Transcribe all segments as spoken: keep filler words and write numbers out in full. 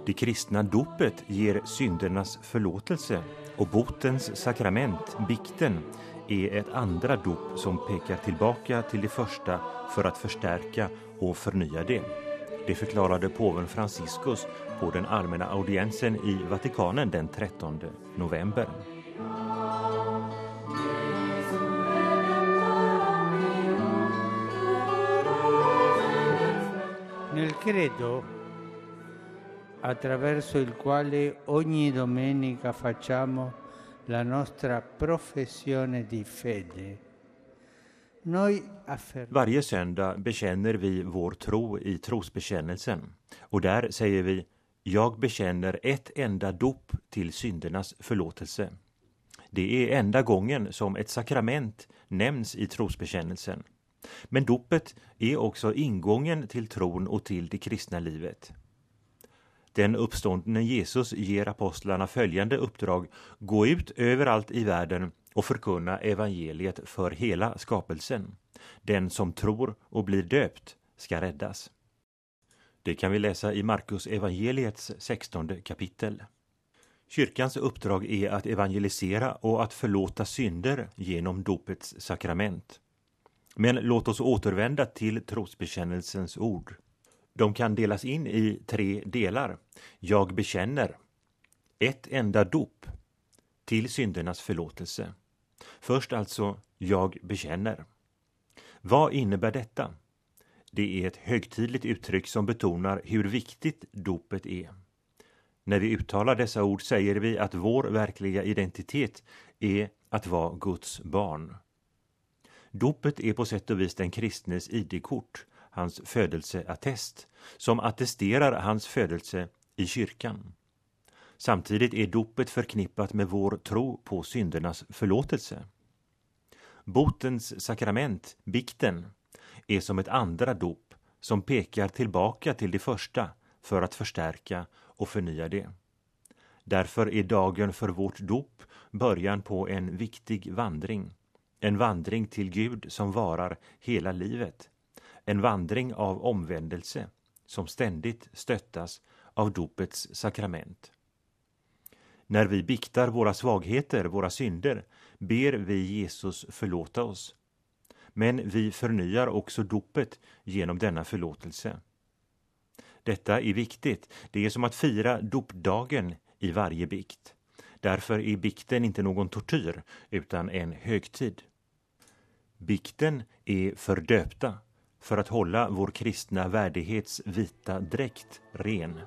Det kristna dopet ger syndernas förlåtelse och botens sakrament, bikten, är ett andra dop som pekar tillbaka till det första för att förstärka och förnya det. Det förklarade påven Franciscus på den allmänna audiensen i Vatikanen den trettonde november. Nel credo, attraverso il quale ogni domenica facciamo la nostra professione di fede. Noi affermiamo. Varje söndag bekänner vi vår tro i trosbekännelsen. Och där säger vi: jag bekänner ett enda dop till syndernas förlåtelse. Det är enda gången som ett sakrament nämns i trosbekännelsen. Men dopet är också ingången till tron och till det kristna livet. Den uppståndne Jesus ger apostlarna följande uppdrag: gå ut överallt i världen och förkunna evangeliet för hela skapelsen. Den som tror och blir döpt ska räddas. Det kan vi läsa i Markus evangeliets sextonde kapitel. Kyrkans uppdrag är att evangelisera och att förlåta synder genom dopets sakrament. Men låt oss återvända till trosbekännelsens ord. De kan delas in i tre delar. Jag bekänner. Ett enda dop till syndernas förlåtelse. Först alltså, jag bekänner. Vad innebär detta? Det är ett högtidligt uttryck som betonar hur viktigt dopet är. När vi uttalar dessa ord säger vi att vår verkliga identitet är att vara Guds barn. Dopet är på sätt och vis den kristnes I D-kort, hans födelseattest, som attesterar hans födelse i kyrkan. Samtidigt är dopet förknippat med vår tro på syndernas förlåtelse. Botens sakrament, bikten, är som ett andra dop som pekar tillbaka till det första för att förstärka och förnya det. Därför är dagen för vårt dop början på en viktig vandring. En vandring till Gud som varar hela livet. En vandring av omvändelse som ständigt stöttas av dopets sakrament. När vi biktar våra svagheter, våra synder, ber vi Jesus förlåta oss. Men vi förnyar också dopet genom denna förlåtelse. Detta är viktigt. Det är som att fira dopdagen i varje bikt. Därför är bikten inte någon tortyr utan en högtid. Bikten är för döpta för att hålla vår kristna värdighets vita dräkt ren.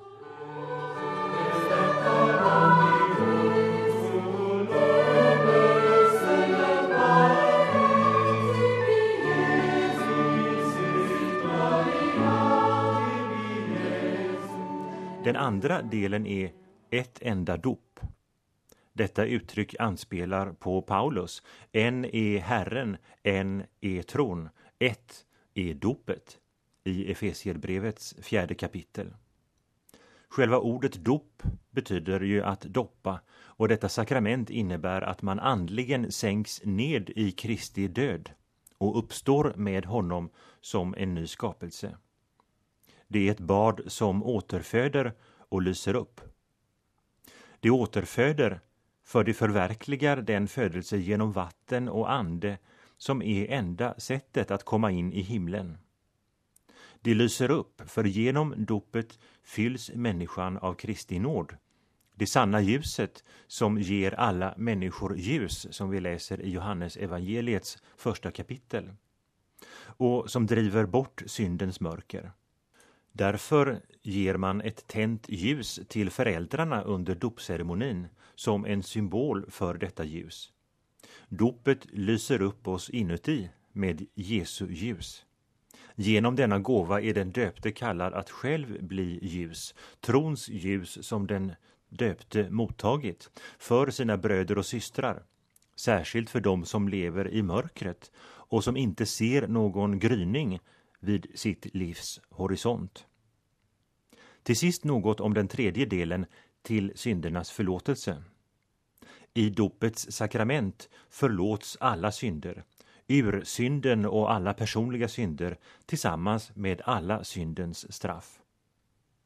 Den andra delen är ett enda dop. Detta uttryck anspelar på Paulus. En är Herren, en är tron, ett är dopet i Efesierbrevets fjärde kapitel. Själva ordet dop betyder ju att doppa, och detta sakrament innebär att man andligen sänks ned i Kristi död och uppstår med honom som en ny skapelse. Det är ett bad som återföder och lyser upp. Det återföder för det förverkligar den födelse genom vatten och ande som är enda sättet att komma in i himlen. Det lyser upp, för genom dopet fylls människan av Kristi nåd. Det sanna ljuset som ger alla människor ljus, som vi läser i Johannes evangeliets första kapitel. Och som driver bort syndens mörker. Därför ger man ett tänt ljus till föräldrarna under dopceremonin som en symbol för detta ljus. Dopet lyser upp oss inuti med Jesu ljus. Genom denna gåva är den döpte kallad att själv bli ljus, trons ljus som den döpte mottagit för sina bröder och systrar, särskilt för dem som lever i mörkret och som inte ser någon gryning vid sitt livs horisont. Till sist något om den tredje delen, till syndernas förlåtelse. I dopets sakrament förlåts alla synder, ursynden och alla personliga synder tillsammans med alla syndens straff.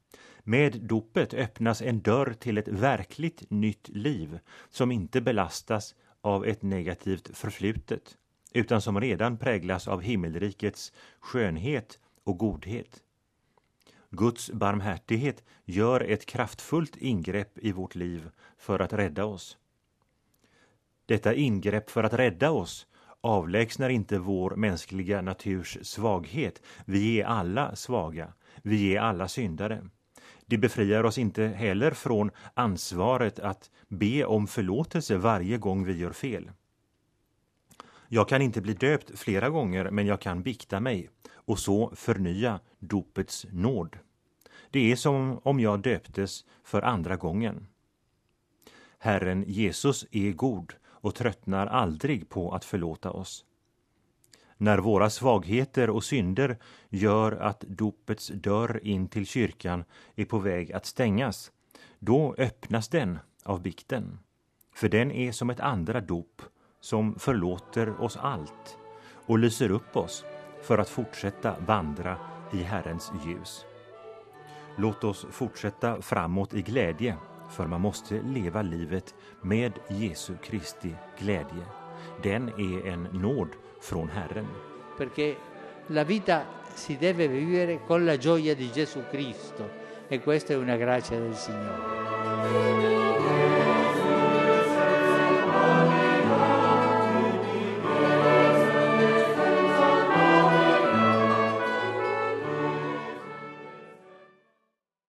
Med dopet öppnas en dörr till ett verkligt nytt liv som inte belastas av ett negativt förflutet, utan som redan präglas av himmelrikets skönhet och godhet. Guds barmhärtighet gör ett kraftfullt ingrepp i vårt liv för att rädda oss. Detta ingrepp för att rädda oss avlägsnar inte vår mänskliga naturs svaghet. Vi är alla svaga. Vi är alla syndare. Det befriar oss inte heller från ansvaret att be om förlåtelse varje gång vi gör fel. Jag kan inte bli döpt flera gånger, men jag kan bikta mig och så förnya dopets nåd. Det är som om jag döptes för andra gången. Herren Jesus är god och tröttnar aldrig på att förlåta oss. När våra svagheter och synder gör att dopets dörr in till kyrkan är på väg att stängas, då öppnas den av bikten. För den är som ett andra dop som förlåter oss allt och lyser upp oss för att fortsätta vandra i Herrens ljus. Låt oss fortsätta framåt i glädje, för man måste leva livet med Jesu Kristi glädje. Den är en nåd från Herren. Perché la vita si deve vivere con la gioia di Gesù Cristo e questa è una grazia del Signore.